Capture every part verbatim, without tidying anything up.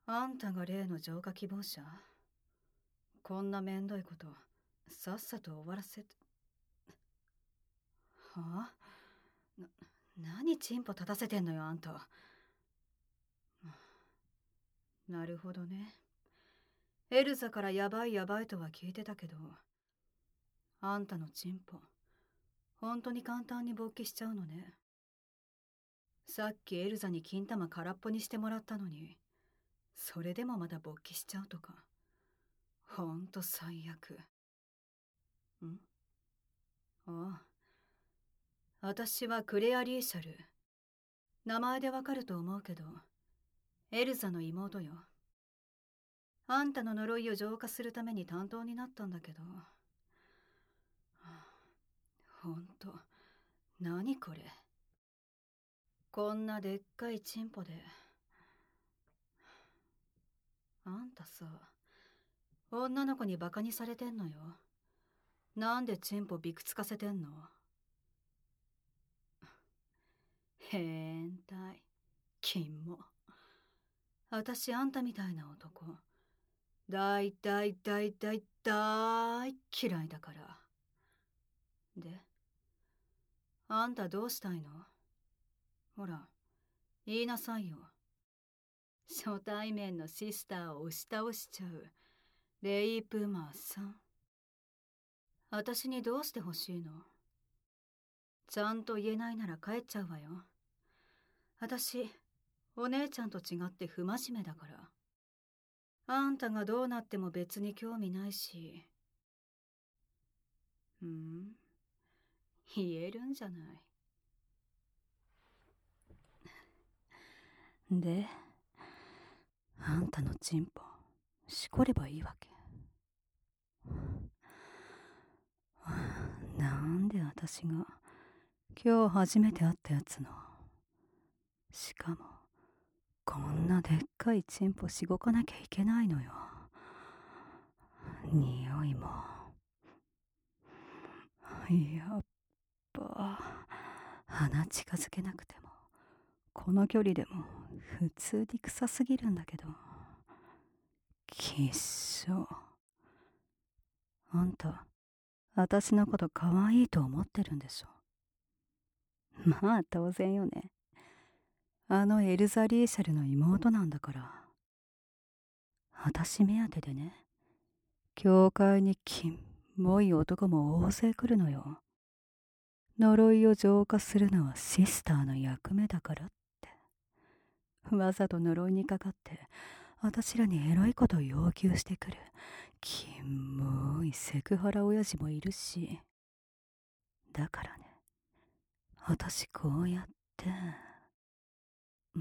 あんたが例の浄化希望者？こんなめんどいことさっさと終わらせて。はあ？な、何チンポ立たせてんのよあんた。なるほどね。エルザからヤバいヤバいとは聞いてたけど、あんたのチンポ本当に簡単に勃起しちゃうのね。さっきエルザに金玉空っぽにしてもらったのに、それでもまだ勃起しちゃうとか。ほんと最悪。ん？ああ。私はクレア・リーシャル。名前でわかると思うけど、エルザの妹よ。あんたの呪いを浄化するために担当になったんだけど。はあ、ほんと、何これ。こんなでっかいチンポで。あんたさ、女の子にバカにされてんのよ。なんでチンポびくつかせてんの？変態。金も。私あんたみたいな男、大大大大大嫌いだから。で、あんたどうしたいの？ほら、言いなさいよ。初対面のシスターを押し倒しちゃうレイプマーさん。私にどうしてほしいの？ちゃんと言えないなら帰っちゃうわよ。私、お姉ちゃんと違って不真面目だから。あんたがどうなっても別に興味ないし。うん？言えるんじゃない。で、あんたのチンポ、しこればいいわけ。なんで私が今日初めて会ったやつの、しかもこんなでっかいチンポしごかなきゃいけないのよ。匂いもやっぱ鼻近づけなくてもこの距離でも普通に臭すぎるんだけど。きっしょ。あんた私のこと可愛いと思ってるんでしょ。まあ当然よね。あのエルザ・リーシャルの妹なんだから。私目当てでね、教会にキモい男も大勢来るのよ。呪いを浄化するのはシスターの役目だからって。わざと呪いにかかって私らにエロいことを要求してくるキモいセクハラ親父もいるし。だからね、私こうやって、うん、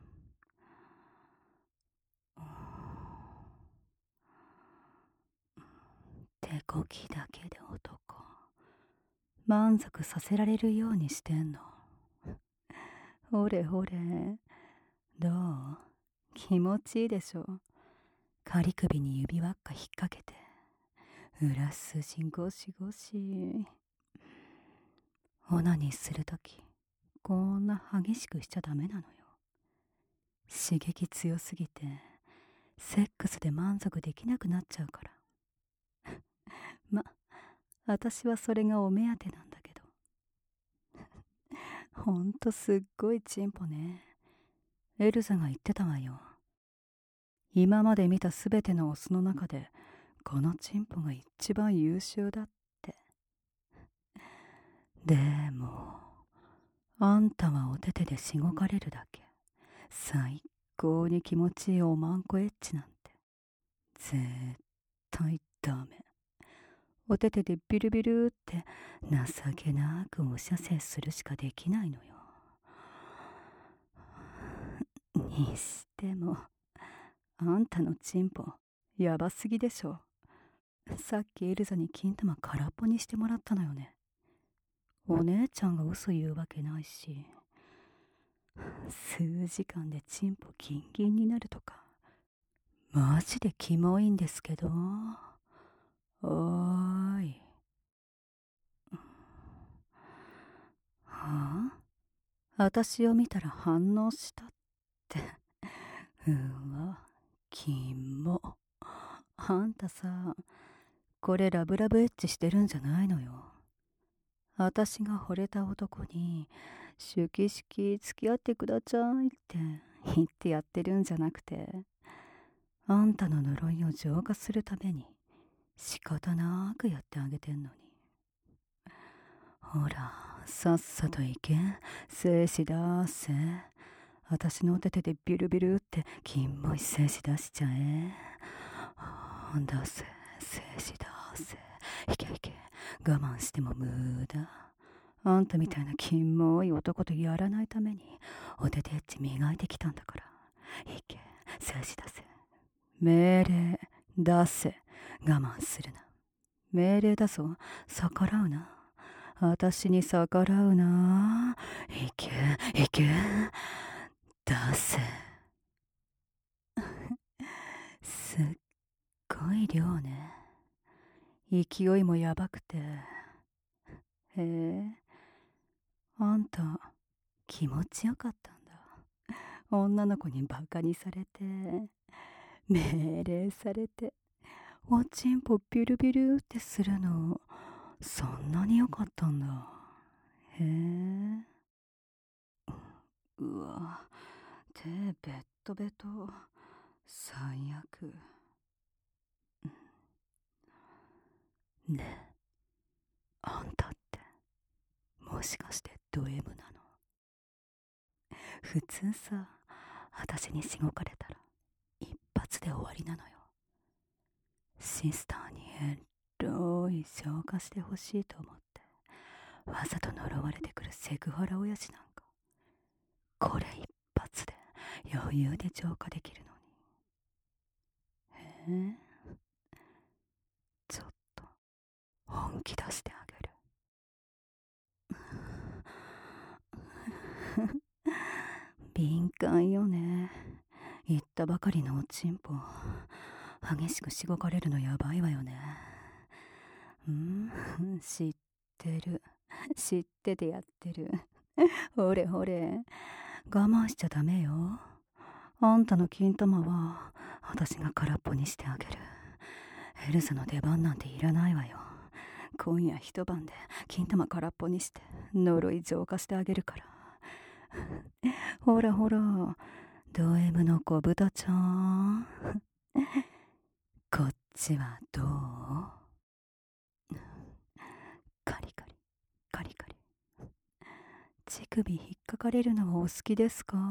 手こきだけで男満足させられるようにしてんの。ほれほれ、どう？気持ちいいでしょ？仮首に指輪っか引っ掛けて裏筋ゴシゴシ。オナニーするときこんな激しくしちゃダメなのよ。刺激強すぎてセックスで満足できなくなっちゃうから。ま、私はそれがお目当てなんだけど。ほんとすっごいチンポね。エルザが言ってたわよ。今まで見たすべてのオスの中でこのチンポが一番優秀だって。でもあんたはお手手でしごかれるだけ。最高に気持ちいいおまんこエッチなんて絶対ダメ。お手手でビルビルって情けなくお射精するしかできないのよ。にしてもあんたのチンポやばすぎでしょ。さっきエルザに金玉空っぽにしてもらったのよね。お姉ちゃんが嘘言うわけないし。数時間でチンポギンギンになるとかマジでキモいんですけど。おーい。はあ？私を見たら反応したって。うわ、 キモ。あんたさ、これラブラブエッチしてるんじゃないのよ。私が惚れた男に、シュキシキ付き合ってくださいって言ってやってるんじゃなくて、あんたの呪いを浄化するために仕方なくやってあげてんのに。ほら、さっさと行け、精子出せ。私のお手手でビュルビュルってキモい精子出しちゃえ。出せ、精子出せ。いけいけ、我慢しても無駄。あんたみたいなキモい男とやらないためにお手手エッチ磨いてきたんだから。いけ、精子出せ。命令出せ。我慢するな。命令だぞ、逆らうな。私に逆らうな。いけいけ、出せ。すっごい量ね。勢いもやばくて。へえ、あんた気持ちよかったんだ。女の子にバカにされて、命令されて、おちんぽビュルビュルってするの、そんなによかったんだ。へえ。うわ、手ベットベト。最悪。ねえ、あんたってもしかしてド M なの？普通さ、私にしごかれたら一発で終わりなのよ。シスターにエロい消化してほしいと思ってわざと呪われてくるセクハラ親父なんか、これ一発で余裕で浄化できるのに。えー、ちょっと本気出してあげる。敏感よね。言ったばかりのおちんぽ激しくしごかれるのやばいわよね。うん、知ってる。知っててやってる。ほれほれ、我慢しちゃダメよ。あんたの金玉は私が空っぽにしてあげる。エルザの出番なんていらないわよ。今夜一晩で金玉空っぽにして呪い浄化してあげるから。ほらほら、ド M の子豚ちゃん。こっちはどう？カリカリ、カリカリ。乳首引っかかれるのはお好きですか？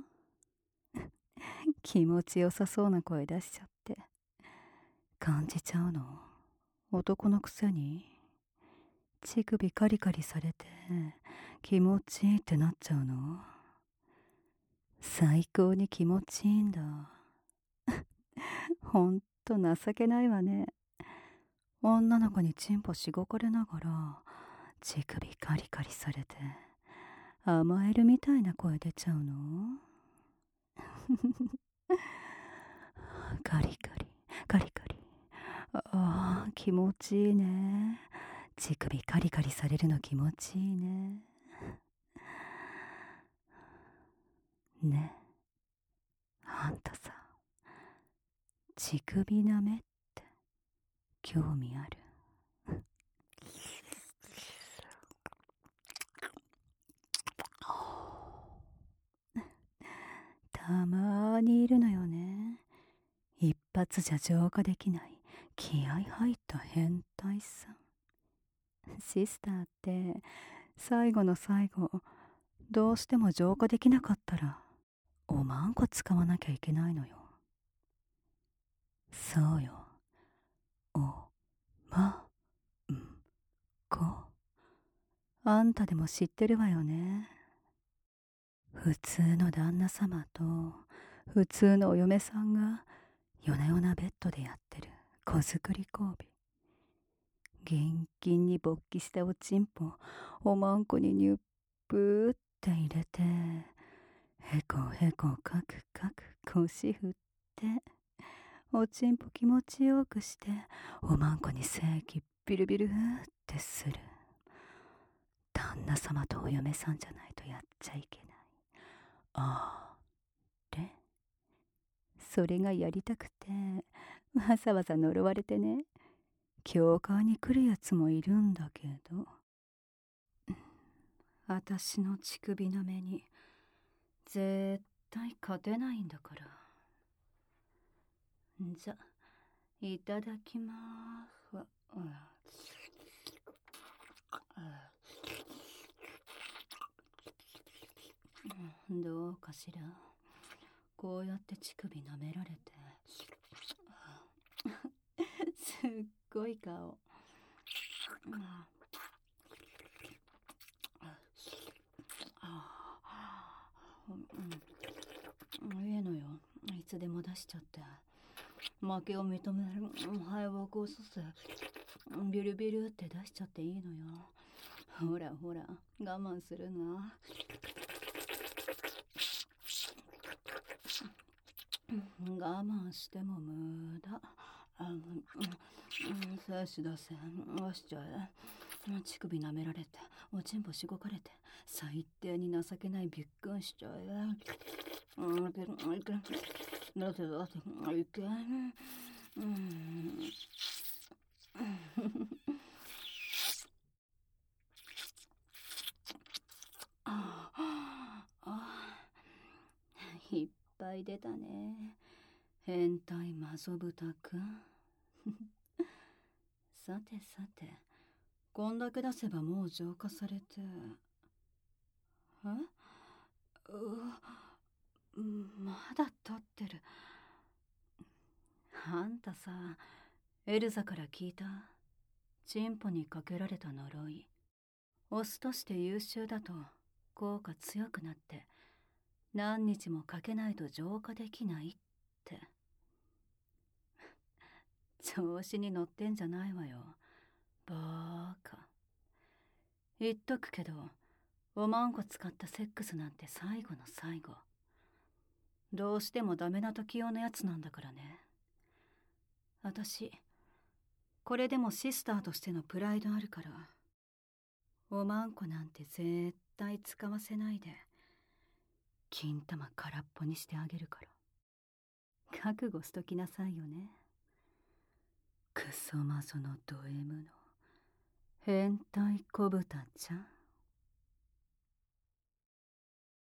気持ちよさそうな声出しちゃって。感じちゃうの？男のくせに乳首カリカリされて気持ちいいってなっちゃうの？最高に気持ちいいんだ。ほんと情けないわね。女の子にチンポしごかれながら乳首カリカリされて甘えるみたいな声出ちゃうの？カリカリカリカリ。ああ、気持ちいいね。乳首カリカリされるの気持ちいいね。ねえ、あんたさ、乳首なめって興味ある？たまーにいるのよね。一発じゃ浄化できない気合入った変態さん。シスターって最後の最後どうしても浄化できなかったらおまんこ使わなきゃいけないのよ。そうよ、おまんこ。あんたでも知ってるわよね。普通の旦那様と普通のお嫁さんが夜な夜なベッドでやってる子作り交尾。現金に勃起したおちんぽおまんこにニュップーって入れて、へこへこかくかく腰振っておちんぽ気持ちよくしておまんこに精液ビルビルってする。旦那様とお嫁さんじゃないとやっちゃいけない。あれ、 それがやりたくてわざわざ呪われてね、教会に来るやつもいるんだけど、私の乳首なめに絶対勝てないんだから。じゃ、いただきまーす。どうかしら。こうやって乳首舐められてすっごい顔。いいのよ、いつでも出しちゃって。負けを認める敗北をそせ、ビルビルって出しちゃっていいのよ。ほらほら、我慢するな。我慢しても無駄。精子出せ、押しちゃえ。乳首舐められて、おちんぽしごかれて、最低に情けないびっくんしちゃえ。いけ、いけ、だってだって、いけ。うん。ああ、いっぱい出たね。変態マゾブタくん。さてさて、こんだけ出せばもう浄化されて。え？う、まだ立ってる。あんたさ、エルザから聞いた？チンポにかけられた呪い。オスとして優秀だと効果強くなって何日もかけないと浄化できないって。調子に乗ってんじゃないわよ、バーカ。言っとくけど、おまんこ使ったセックスなんて最後の最後。どうしてもダメな時用のやつなんだからね。私、これでもシスターとしてのプライドあるから、おまんこなんて絶対使わせないで、金玉空っぽにしてあげるから。覚悟しときなさいよね。クソマゾのド M の変態小豚ちゃん。